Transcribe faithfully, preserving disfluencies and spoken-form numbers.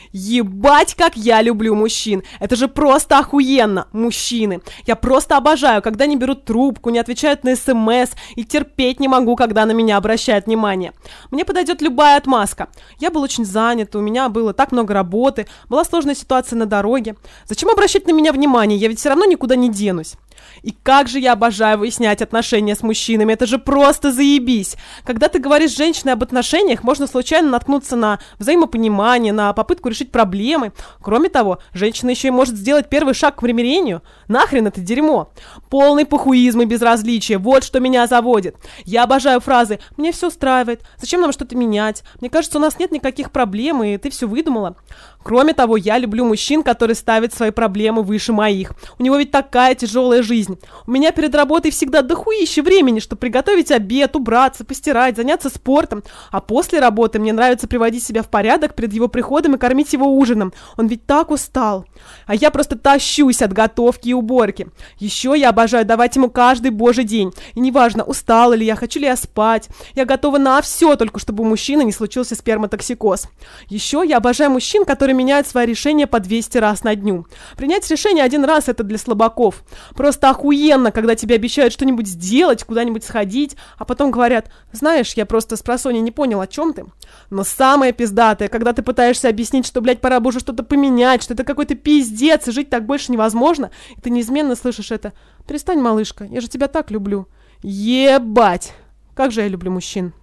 Ебать, как я люблю мужчин. Это же просто охуенно. Мужчины. Я просто обожаю, когда не берут трубку, не отвечают на смс, и терпеть не могу, когда на меня обращают внимание. Мне подойдет любая отмазка. Я был очень занят, у меня было так много работы, была сложная ситуация на дороге. Зачем обращать на меня внимание? Я ведь все равно никуда не денусь. И как же я обожаю выяснять отношения с мужчинами, это же просто заебись. Когда ты говоришь с женщиной об отношениях, можно случайно наткнуться на взаимопонимание, на попытку решить проблемы. Кроме того, женщина еще и может сделать первый шаг к примирению. Нахрен это дерьмо? Полный похуизм и безразличие, вот что меня заводит. Я обожаю фразы «мне все устраивает», «зачем нам что-то менять», «мне кажется, у нас нет никаких проблем, и ты все выдумала». Кроме того, я люблю мужчин, которые ставят свои проблемы выше моих. У него ведь такая тяжелая жизнь. У меня перед работой всегда дохуище времени, чтобы приготовить обед, убраться, постирать, заняться спортом. А после работы мне нравится приводить себя в порядок перед его приходом и кормить его ужином. Он ведь так устал. А я просто тащусь от готовки и уборки. Еще я обожаю давать ему каждый божий день. И неважно, устала ли я, хочу ли я спать. Я готова на все, только чтобы у мужчины не случился сперматоксикоз. Еще я обожаю мужчин, которые меняют свои решения по двести раз на дню. Принять решение один раз — это для слабаков. Просто охуенно, когда тебе обещают что-нибудь сделать, куда-нибудь сходить, а потом говорят: знаешь, я просто с просонья не понял, о чем ты. Но самое пиздатое, когда ты пытаешься объяснить, что, блядь, пора бы уже что-то поменять, что это какой-то пиздец, и жить так больше невозможно, и ты неизменно слышишь это: перестань, малышка, я же тебя так люблю. Ебать! Как же я люблю мужчин.